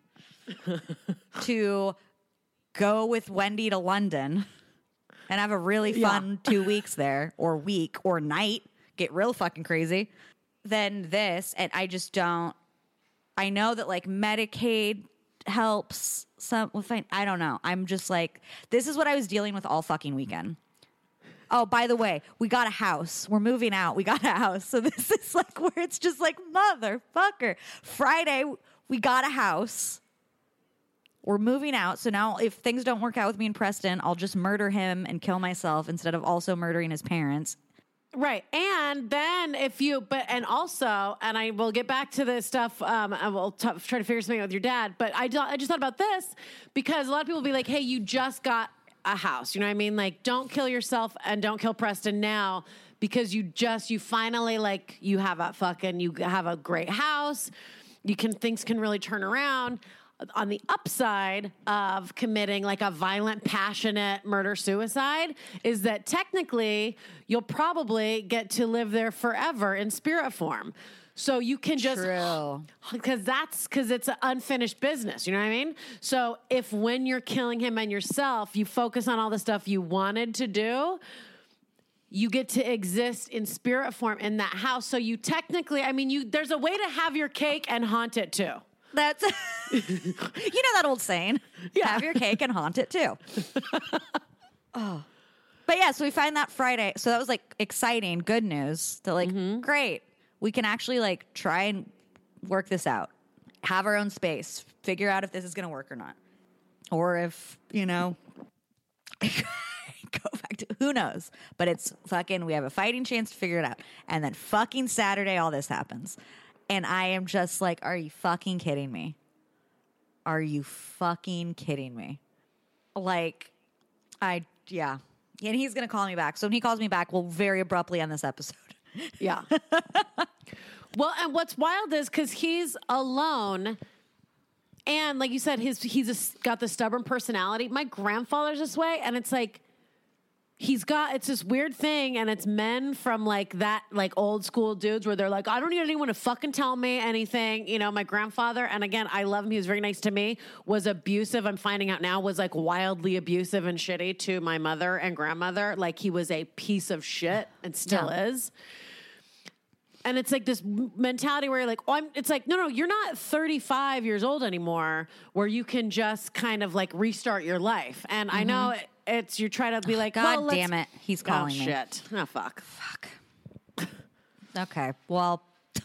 to go with Wendy to London and have a really fun yeah. two weeks there or week or night, get real fucking crazy, than this. And I just don't, I know that like Medicaid helps some, I don't know. I'm just like, this is what I was dealing with all fucking weekend. oh, by the way, we got a house. We're moving out. We got a house. So this is like where it's just like, motherfucker. Friday, we got a house. We're moving out. So now if things don't work out with me and Preston, I'll just murder him and kill myself instead of also murdering his parents. Right. And then if you, but, and also, and I will get back to this stuff. Um, I will t- try to figure something out with your dad, but I, I just thought about this because a lot of people will be like, hey, you just got a house. You know what I mean? Like, don't kill yourself and don't kill Preston now because you just, you finally like, you have a fucking, you have a great house. You can, things can really turn around. On the upside of committing like a violent, passionate murder suicide is that technically you'll probably get to live there forever in spirit form. So you can just, because that's because it's an unfinished business. You know what I mean? So if when you're killing him and yourself, you focus on all the stuff you wanted to do, you get to exist in spirit form in that house. So you technically, I mean, you there's a way to have your cake and haunt it too. That's, you know that old saying, yeah. Have your cake and haunt it too. Oh, but yeah, so we find that Friday. So that was like exciting, good news that like, mm-hmm. great. We can actually like try and work this out, have our own space, figure out if this is going to work or not. Or if, you know, go back to, who knows, but it's fucking, we have a fighting chance to figure it out. And then fucking Saturday, all this happens. And I am just like, are you fucking kidding me? Are you fucking kidding me? Like, I, yeah. And he's going to call me back. So when he calls me back, we'll very abruptly end this episode. Yeah. Well, and what's wild is because he's alone. And like you said, his he's a, got the stubborn personality. My grandfather's this way. And it's like, he's got, it's this weird thing, and it's men from like that, like old school dudes where they're like, I don't need anyone to fucking tell me anything. You know, my grandfather, and again, I love him. He was very nice to me, was abusive. I'm finding out now was like wildly abusive and shitty to my mother and grandmother. Like he was a piece of shit and still yeah. is. And it's like this mentality where you're like, oh, I'm, it's like, no, no, you're not thirty-five years old anymore where you can just kind of like restart your life. And mm-hmm. I know it, it's, you're trying to be like, God well, damn it. He's calling oh, me. Shit. Oh, fuck. Fuck. Okay. Well.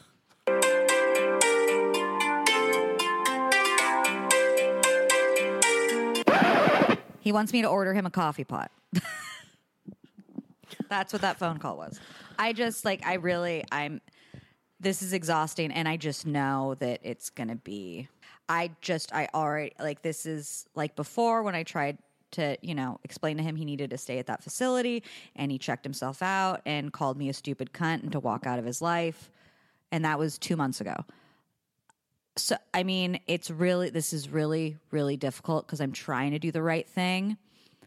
He wants me to order him a coffee pot. That's what that phone call was. I just like, I really, I'm, this is exhausting. And I just know that it's going to be, I just, I already, like, this is like before when I tried to, you know, explain to him he needed to stay at that facility and he checked himself out and called me a stupid cunt and to walk out of his life. And that was two months ago. So, I mean, it's really, this is really, really difficult because I'm trying to do the right thing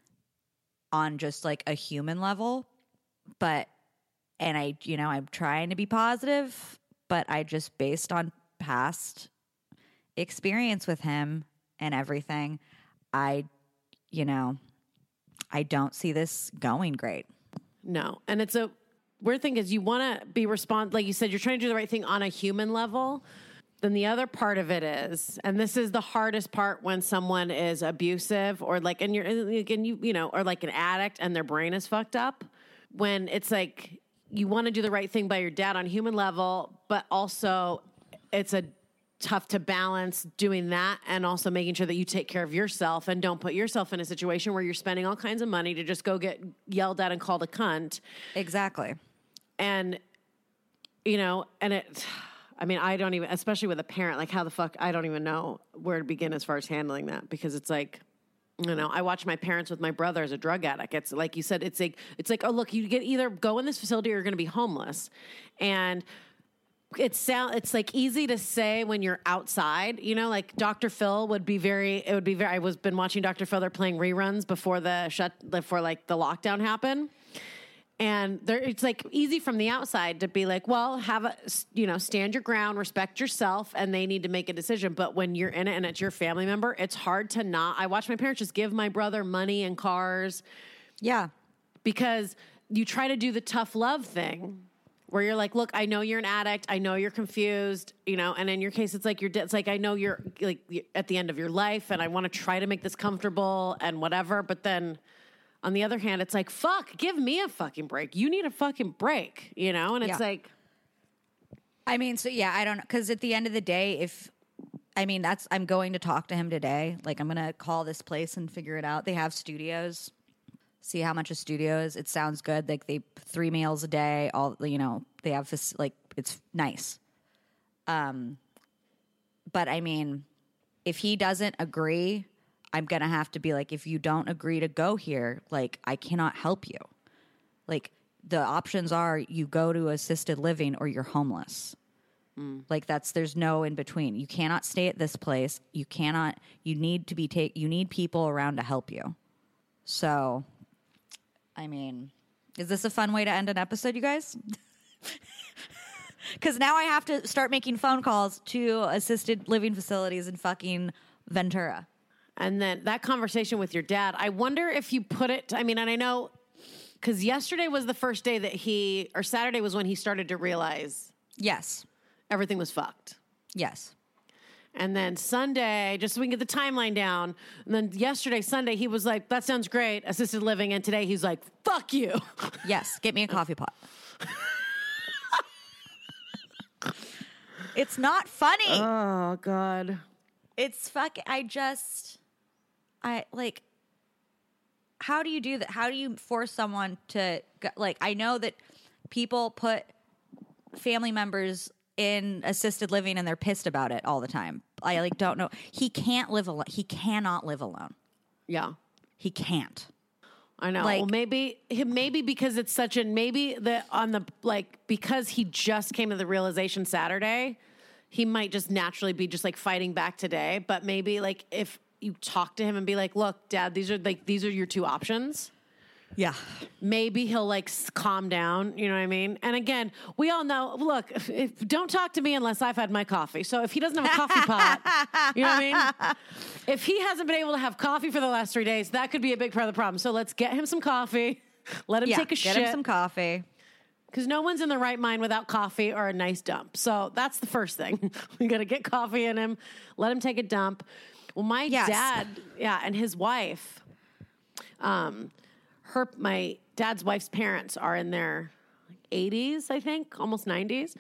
on just like a human level. But, and I, you know, I'm trying to be positive, but I just, based on past experience with him and everything, I, you know, I don't see this going great. No. And it's a weird thing is you want to be respond, like you said, you're trying to do the right thing on a human level. Then the other part of it is, and this is the hardest part when someone is abusive or like, and you're, and you, you know, or like an addict and their brain is fucked up. When it's like you want to do the right thing by your dad on a human level, but also it's a tough to balance doing that and also making sure that you take care of yourself and don't put yourself in a situation where you're spending all kinds of money to just go get yelled at and called a cunt. Exactly. And, you know, and it, I mean, I don't even, especially with a parent, like how the fuck, I don't even know where to begin as far as handling that because it's like, you know, I watch my parents with my brother as a drug addict. It's like you said, it's like, it's like, oh, look, you get either go in this facility or you're going to be homeless. And it's sound, it's like easy to say when you're outside, you know, like Doctor Phil would be very, it would be very, I was been watching Doctor Phil. They're playing reruns before the shut, before like the lockdown happened. And there, it's like easy from the outside to be like, well, have a, you know, stand your ground, respect yourself, and they need to make a decision. But when you're in it and it's your family member, it's hard to not. I watch my parents just give my brother money and cars. Yeah. Because you try to do the tough love thing where you're like, look, I know you're an addict. I know you're confused, you know, and in your case, it's like you're, it's like, I know you're like at the end of your life and I want to try to make this comfortable and whatever. But then on the other hand, it's like, fuck, give me a fucking break. You need a fucking break, you know? And it's Yeah. like, I mean, so yeah, I don't know. Because at the end of the day, if, I mean, that's, I'm going to talk to him today. Like, I'm going to call this place and figure it out. They have studios. See how much a studio is. It sounds good. Like, they, three meals a day, all, you know, they have this, like, it's nice. Um, but I mean, if he doesn't agree, I'm going to have to be like, if you don't agree to go here, like, I cannot help you. Like, the options are you go to assisted living or you're homeless. Mm. Like, that's, there's no in between. You cannot stay at this place. You cannot, you need to be take, you need people around to help you. So, I mean, is this a fun way to end an episode, you guys? Because now I have to start making phone calls to assisted living facilities in fucking Ventura. And then that conversation with your dad, I wonder if you put it, I mean, and I know, because yesterday was the first day that he, or Saturday was when he started to realize Yes. everything was fucked. Yes. And then Sunday, just so we can get the timeline down, and then yesterday, Sunday, he was like, that sounds great, assisted living, and today he's like, fuck you. Yes. Get me a coffee pot. It's not funny. Oh, God. It's fucking, I just, I like, how do you do that? How do you force someone to, go- like, I know that people put family members in assisted living and they're pissed about it all the time. I like don't know. He can't live alone. He cannot live alone. Yeah. He can't. I know. Like- well, maybe, maybe because it's such a, maybe the, on the, like, because he just came to the realization Saturday, he might just naturally be just like fighting back today. But maybe like if you talk to him and be like, look, Dad, these are like, these are your two options. Yeah. Maybe he'll like s- calm down. You know what I mean? And again, we all know, look, if, if, don't talk to me unless I've had my coffee. So if he doesn't have a coffee pot, you know what I mean? If he hasn't been able to have coffee for the last three days, that could be a big part of the problem. So let's get him some coffee. Let him Yeah. take a Get shit. him some coffee. Because no one's in the right mind without coffee or a nice dump. So that's the first thing. We got to get coffee in him, let him take a dump. Well, my Yes. dad, yeah, and his wife, um, her, my dad's wife's parents are in their eighties, I think, almost nineties.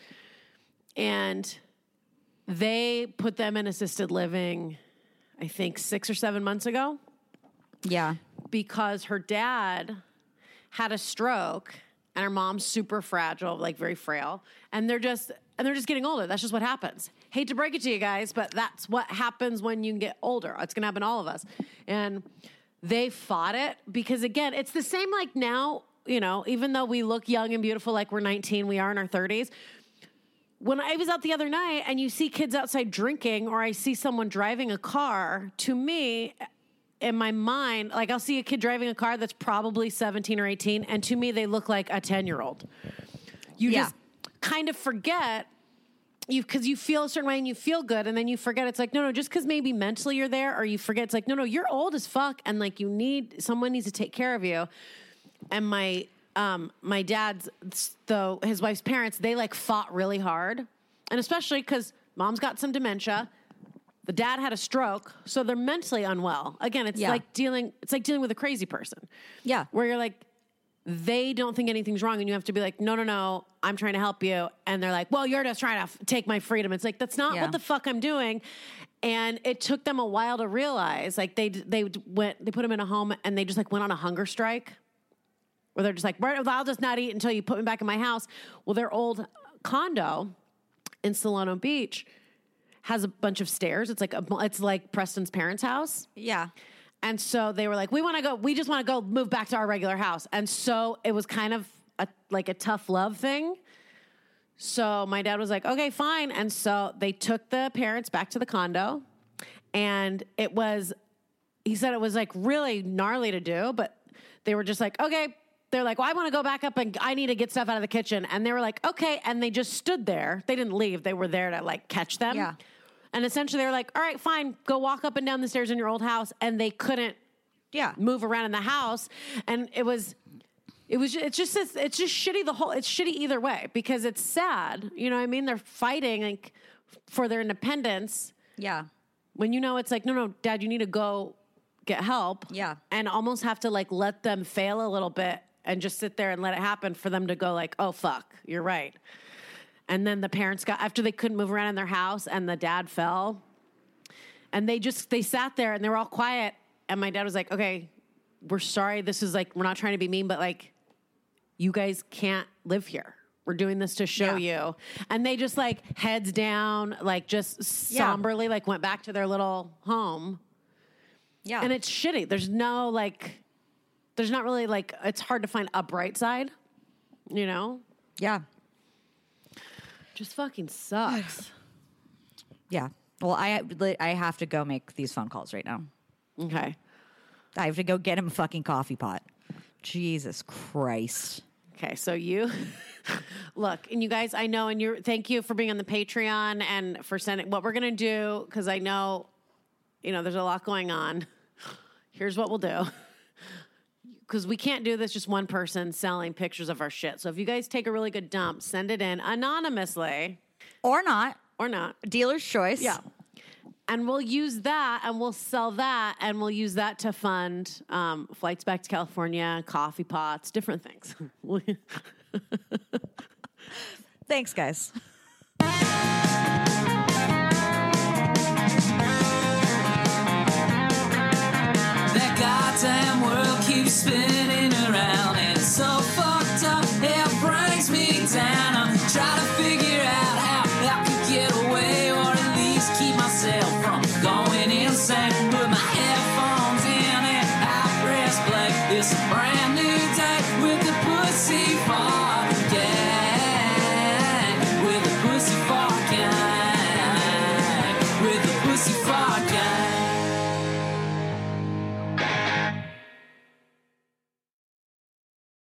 And they put them in assisted living, I think, six or seven months ago. Yeah. Because her dad had a stroke and her mom's super fragile, like very frail, and they're just and they're just getting older. That's just what happens. Hate to break it to you guys, but that's what happens when you get older. It's going to happen to all of us. And they fought it because again, it's the same like now, you know, even though we look young and beautiful like we're nineteen, we are in our thirties. When I was out the other night and you see kids outside drinking or I see someone driving a car, to me, in my mind, like I'll see a kid driving a car that's probably seventeen or eighteen, and to me, they look like a ten-year-old. You Yeah. just kind of forget, you because you feel a certain way and you feel good, and then you forget it's like, no, no, just because maybe mentally you're there, or you forget it's like, no, no, you're old as fuck, and like you need, someone needs to take care of you. And my um, my dad's, though, his wife's parents, they like fought really hard, and especially because mom's got some dementia. The dad had a stroke, so they're mentally unwell. Again, it's Yeah. like dealing it's like dealing with a crazy person. Yeah. Where you're like, they don't think anything's wrong, and you have to be like, no, no, no, I'm trying to help you. And they're like, well, you're just trying to f- take my freedom. It's like, that's not Yeah. what the fuck I'm doing. And it took them a while to realize, like they they went, they put him in a home, and they just like went on a hunger strike, where they're just like, right, well, I'll just not eat until you put me back in my house. Well, their old condo in Solano Beach has a bunch of stairs. It's like a, it's like Preston's parents' house. Yeah. And so they were like, we want to go, we just want to go move back to our regular house. And so it was kind of a, like a tough love thing. So my dad was like, okay, fine. And so they took the parents back to the condo, and it was, he said it was like really gnarly to do, but they were just like, okay. They're like, well, I want to go back up and I need to get stuff out of the kitchen. And they were like, okay. And they just stood there. They didn't leave. They were there to like catch them. Yeah. And essentially they were like, all right, fine, go walk up and down the stairs in your old house. And they couldn't Yeah. move around in the house. And it was, it was, it's just, it's, it's just shitty. The whole, it's shitty either way, because it's sad. You know what I mean? They're fighting like for their independence, Yeah. when you know, it's like, no, no, Dad, you need to go get help. Yeah. And almost have to like let them fail a little bit and just sit there and let it happen for them to go like, oh, fuck, you're right. And then the parents got, after they couldn't move around in their house and the dad fell, and they just, they sat there and they were all quiet. And my dad was like, okay, we're sorry. This is like, we're not trying to be mean, but like, you guys can't live here. We're doing this to show yeah. you. And they just like heads down, like just somberly, yeah. like went back to their little home. Yeah. And it's shitty. There's no like, there's not really like, it's hard to find a bright side, you know? Yeah. Just fucking sucks. Yeah. Well, I I have to go make these phone calls right now. Okay. I have to go get him a fucking coffee pot. Jesus Christ. Okay, so you look, and you guys, I know, and you're thank you for being on the Patreon and for sending what we're gonna do, because I know, you know, there's a lot going on. Here's what we'll do. Because we can't do this just one person selling pictures of our shit. So if you guys take a really good dump, send it in anonymously. Or not. Or not. Dealer's choice. Yeah. And we'll use that and we'll sell that and we'll use that to fund um, flights back to California, coffee pots, different things. Thanks, guys. That goddamn world keeps spinning around and it's so fucked up, it brings me down. I'm trying to figure out how I could get away or at least keep myself from going insane. Put my headphones in and I press play. This